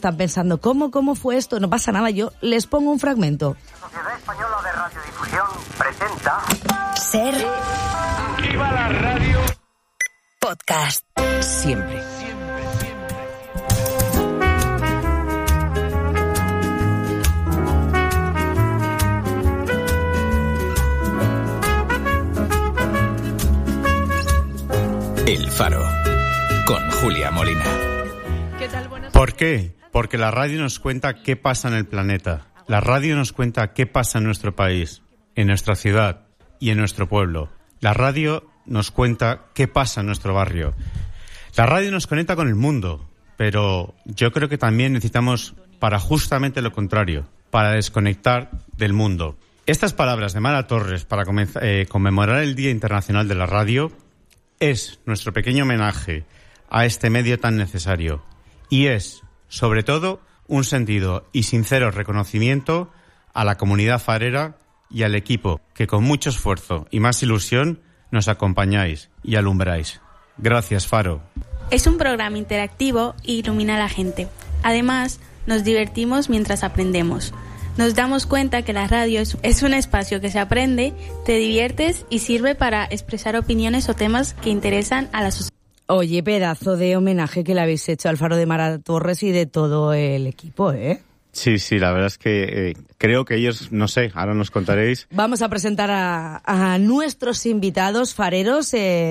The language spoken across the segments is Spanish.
están pensando, ¿cómo fue esto? No pasa nada, yo les pongo un fragmento. La Sociedad Española de Radiodifusión presenta... Ser... ¡Viva la radio! Podcast. Siempre. El Faro, con Julia Molina. ¿Qué tal? ¿Por qué? Porque la radio nos cuenta qué pasa en el planeta. La radio nos cuenta qué pasa en nuestro país, en nuestra ciudad y en nuestro pueblo. La radio nos cuenta qué pasa en nuestro barrio. La radio nos conecta con el mundo, pero yo creo que también necesitamos para justamente lo contrario, para desconectar del mundo. Estas palabras de Mara Torres para conmemorar el Día Internacional de la Radio es nuestro pequeño homenaje a este medio tan necesario y es, sobre todo, un sentido y sincero reconocimiento a la comunidad farera y al equipo que con mucho esfuerzo y más ilusión nos acompañáis y alumbráis. Gracias, Faro. Es un programa interactivo e ilumina a la gente. Además, nos divertimos mientras aprendemos. Nos damos cuenta que la radio es un espacio que se aprende, te diviertes y sirve para expresar opiniones o temas que interesan a la sociedad. Oye, pedazo de homenaje que le habéis hecho al Faro de Mara Torres y de todo el equipo, ¿eh? Sí, la verdad es que creo que ellos, no sé, ahora nos contaréis. Vamos a presentar a nuestros invitados fareros,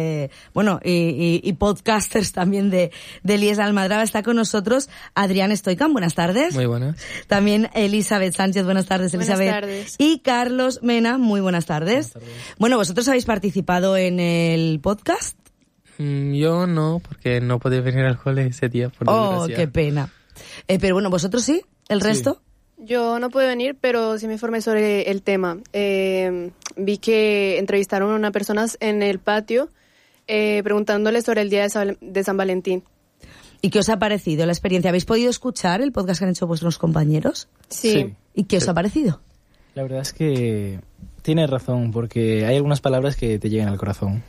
y podcasters también de IES Almadraba. Está con nosotros Adrián Stoican, buenas tardes. Muy buenas. También Elizabeth Sánchez, buenas tardes, Elizabeth. Buenas tardes. Y Carlos Mena, muy buenas tardes. Buenas tardes. Bueno, ¿vosotros habéis participado en el podcast? Yo no, porque no podía venir al cole ese día, por desgracia. Qué pena. Pero bueno, ¿vosotros sí? ¿El resto? Yo no pude venir, pero sí me informé sobre el tema. Vi que entrevistaron a una persona en el patio preguntándole sobre el día de San Valentín. ¿Y qué os ha parecido la experiencia? ¿Habéis podido escuchar el podcast que han hecho vuestros compañeros? Sí. ¿Y qué os ha parecido? La verdad es que tienes razón, porque hay algunas palabras que te llegan al corazón.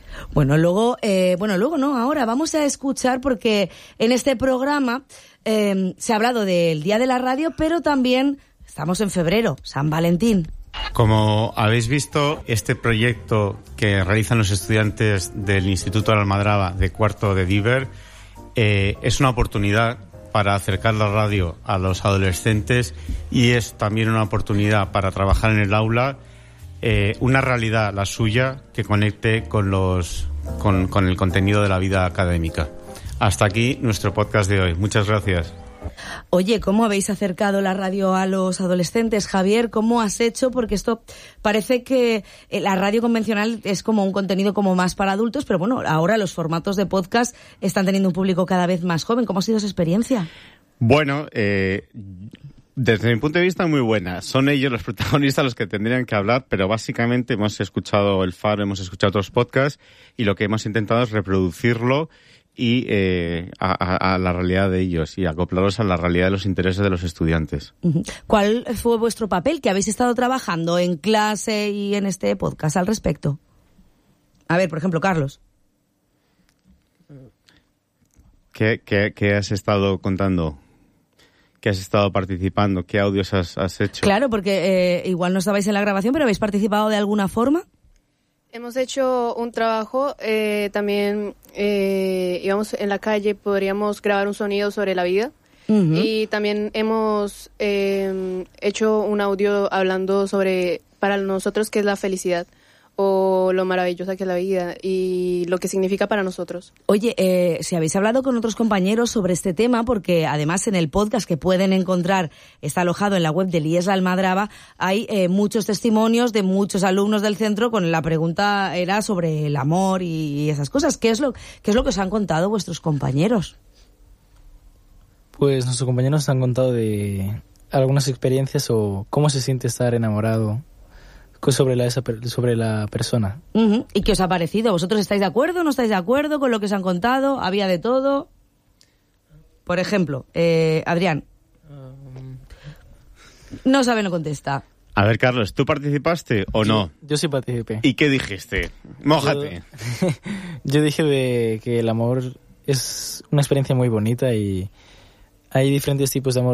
Ahora vamos a escuchar, porque en este programa se ha hablado del Día de la Radio, pero también estamos en febrero, San Valentín. Como habéis visto, este proyecto que realizan los estudiantes del Instituto de Almadraba de cuarto de Diver es una oportunidad para acercar la radio a los adolescentes y es también una oportunidad para trabajar en el aula una realidad, la suya, que conecte con el contenido de la vida académica. Hasta aquí nuestro podcast de hoy. Muchas gracias. Oye, ¿cómo habéis acercado la radio a los adolescentes, Javier? ¿Cómo has hecho? Porque esto parece que la radio convencional es como un contenido como más para adultos, pero bueno, ahora los formatos de podcast están teniendo un público cada vez más joven. ¿Cómo ha sido esa experiencia? Bueno, desde mi punto de vista muy buena. Son ellos los protagonistas los que tendrían que hablar, pero básicamente hemos escuchado el Faro, hemos escuchado otros podcasts y lo que hemos intentado es reproducirlo y a la realidad de ellos y acoplarlos a la realidad de los intereses de los estudiantes. ¿Cuál fue vuestro papel que habéis estado trabajando en clase y en este podcast al respecto? A ver, por ejemplo, Carlos. ¿Qué has estado contando? ¿Qué has estado participando? ¿Qué audios has hecho? Claro, porque igual no estabais en la grabación, pero ¿habéis participado de alguna forma? Hemos hecho un trabajo, también íbamos en la calle, podríamos grabar un sonido sobre la vida. Uh-huh. Y también hemos hecho un audio hablando sobre, para nosotros, qué es la felicidad o lo maravillosa que es la vida y lo que significa para nosotros. Oye, si habéis hablado con otros compañeros sobre este tema, porque además en el podcast que pueden encontrar, está alojado en la web del IES Almadraba, hay muchos testimonios de muchos alumnos del centro, con la pregunta era sobre el amor y esas cosas. ¿Qué es lo que os han contado vuestros compañeros? Pues nuestros compañeros nos han contado de algunas experiencias o cómo se siente estar enamorado sobre la persona. Uh-huh. ¿Y qué os ha parecido? ¿Vosotros estáis de acuerdo o no estáis de acuerdo con lo que os han contado? ¿Había de todo? Por ejemplo, Adrián. No sabe, no contesta. A ver, Carlos, ¿tú participaste o no? Yo sí participé. ¿Y qué dijiste? Mójate. Yo dije que el amor es una experiencia muy bonita y hay diferentes tipos de amor.